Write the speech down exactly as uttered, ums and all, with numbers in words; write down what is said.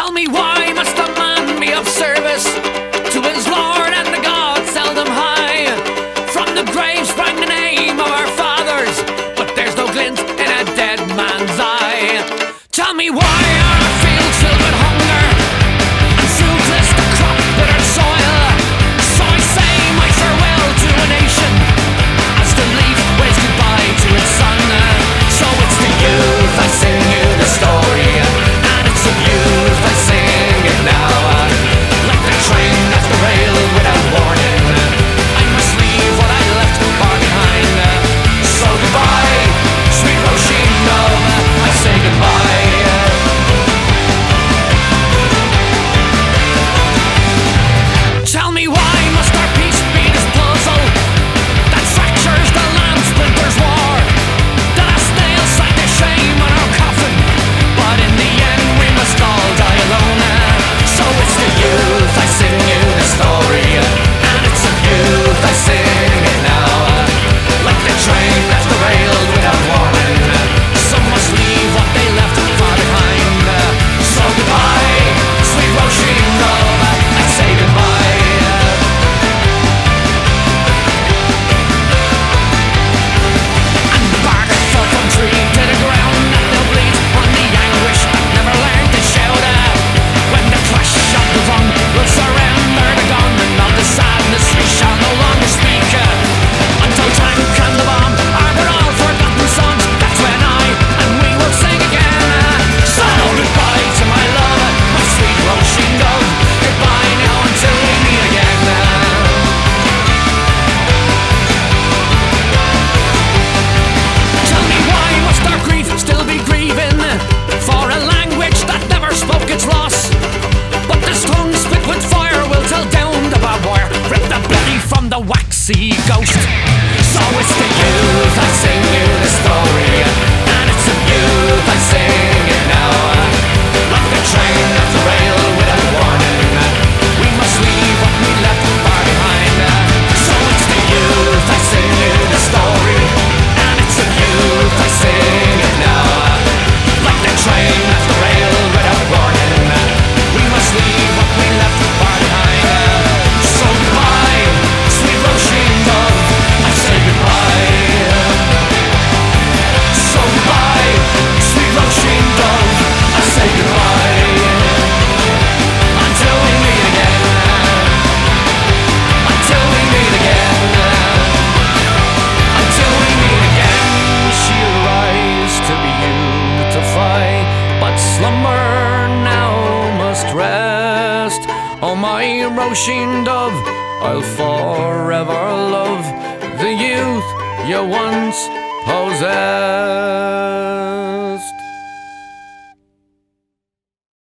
Tell me why must a man be of service to his Lord and the gods seldom high? From the grave sprang the name of our fathers, but there's no glint in a dead man's eye. Tell me why are our fields filled with hunger and fruitless the crop withered soil? So I say my farewell to a nation as the leaf waves goodbye to its sun. So it's the youth I sing you the story, and it's the youth I sing it now. Like the train that's derailed without warning, I must leave what I left far behind. So goodbye, sweet Roisin Dubh, I say goodbye. Tell me why must our peace be this puzzle that fractures the land splinters war? That a snail sight the shame on our coffin, but in the end we must all die alone. So it's the youth I sing you the story, and it's the youth I sing it now. Like the train that's derailed without warning, some must leave what they left far behind. So goodbye, sweet Roisin Dubh, I say goodbye. And the bark fell from tree to the ground, and they'll bleed on the anguish that never learned to shout. When the clash of the wrong will surrender the gun, and of the sadness we shall no longer speak, until tank and the bomb are but all forgotten songs. That's when I and we will sing again. So goodbye to my love, my sweet Roisin Dubh, goodbye now until we meet again. Tell me why must our grief still be grieving for a language that never spoke its loss? But this tongue split with fire will tell down the barbed wire, rip the belly from the waxy ghost. So it's the youth I sing you the story, and it's the youth I sing it now. Like the train that's derailed without warning, we must leave what we left far behind. So it's the youth I sing you the story, and it's the youth I sing it now. Like the train that's derailed without warning, we must leave what we left far behind. So goodbye, sweet Roisin Dubh, I say goodbye. So goodbye, sweet Roisin Dubh, I say goodbye. Until we meet again, until we meet again, until we meet again. She arise to beautify, but slumber now must rest. Oh my Roisin Dubh, I'll forever love the youth you once possessed.